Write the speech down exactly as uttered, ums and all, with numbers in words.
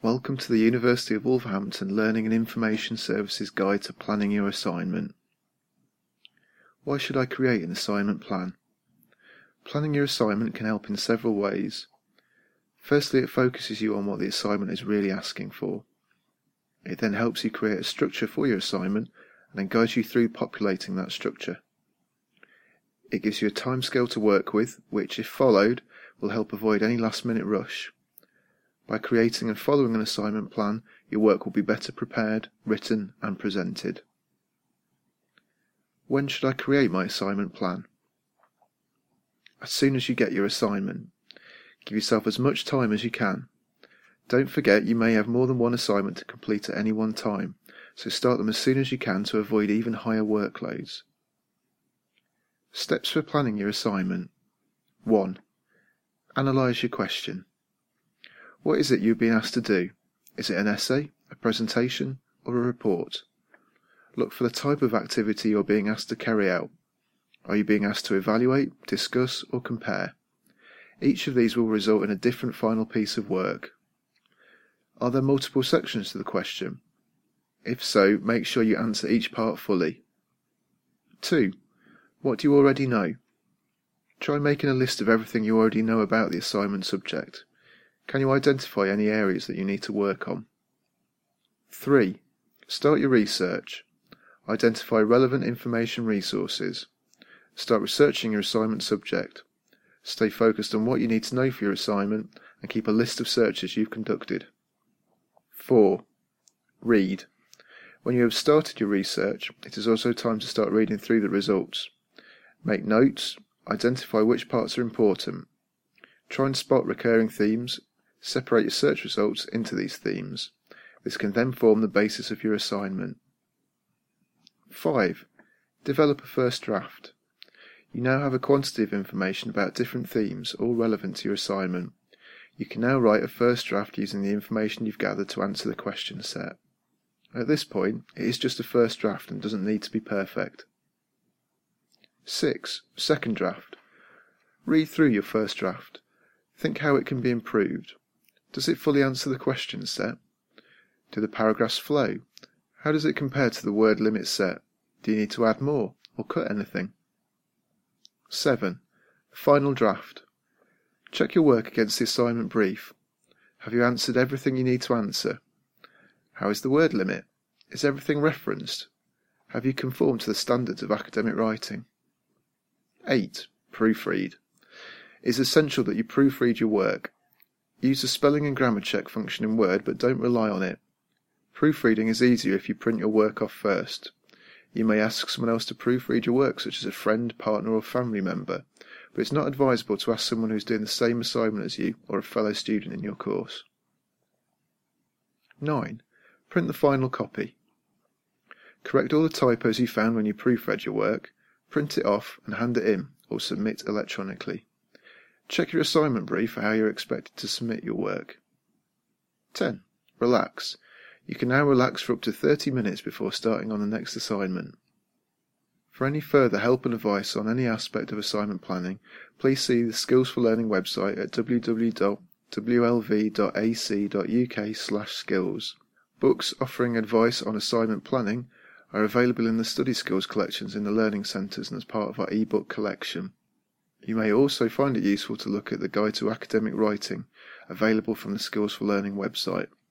Welcome to the University of Wolverhampton Learning and Information Services Guide to Planning Your Assignment. Why should I create an assignment plan? Planning your assignment can help in several ways. Firstly, it focuses you on what the assignment is really asking for. It then helps you create a structure for your assignment and then guides you through populating that structure. It gives you a timescale to work with, which, if followed, will help avoid any last-minute rush. By creating and following an assignment plan, your work will be better prepared, written, and presented. When should I create my assignment plan? As soon as you get your assignment. Give yourself as much time as you can. Don't forget you may have more than one assignment to complete at any one time, so start them as soon as you can to avoid even higher workloads. Steps for planning your assignment. one. Analyse your question. What is it you've been asked to do? Is it an essay, a presentation, or a report? Look for the type of activity you're being asked to carry out. Are you being asked to evaluate, discuss, or compare? Each of these will result in a different final piece of work. Are there multiple sections to the question? If so, make sure you answer each part fully. two. What do you already know? Try making a list of everything you already know about the assignment subject. Can you identify any areas that you need to work on? three. Start your research. Identify relevant information resources. Start researching your assignment subject. Stay focused on what you need to know for your assignment and keep a list of searches you've conducted. four. Read. When you have started your research, it is also time to start reading through the results. Make notes. Identify which parts are important. Try and spot recurring themes. Separate your search results into these themes. This can then form the basis of your assignment. five. Develop a first draft. You now have a quantity of information about different themes, all relevant to your assignment. You can now write a first draft using the information you've gathered to answer the question set. At this point, it is just a first draft and doesn't need to be perfect. six. Second draft. Read through your first draft. Think how it can be improved. Does it fully answer the question set? Do the paragraphs flow? How does it compare to the word limit set? Do you need to add more or cut anything? seven. Final draft. Check your work against the assignment brief. Have you answered everything you need to answer? How is the word limit? Is everything referenced? Have you conformed to the standards of academic writing? eight. Proofread. It is essential that you proofread your work. Use the spelling and grammar check function in Word, but don't rely on it. Proofreading is easier if you print your work off first. You may ask someone else to proofread your work, such as a friend, partner, or family member, but it's not advisable to ask someone who's doing the same assignment as you or a fellow student in your course. nine. Print the final copy. Correct all the typos you found when you proofread your work, print it off and hand it in, or submit electronically. Check your assignment brief for how you're expected to submit your work. ten. Relax. You can now relax for up to thirty minutes before starting on the next assignment. For any further help and advice on any aspect of assignment planning, please see the Skills for Learning website at w w w dot w l v dot a c dot u k slash skills. Books offering advice on assignment planning are available in the Study Skills collections in the Learning Centres and as part of our e-book collection. You may also find it useful to look at the Guide to Academic Writing, available from the Skills for Learning website.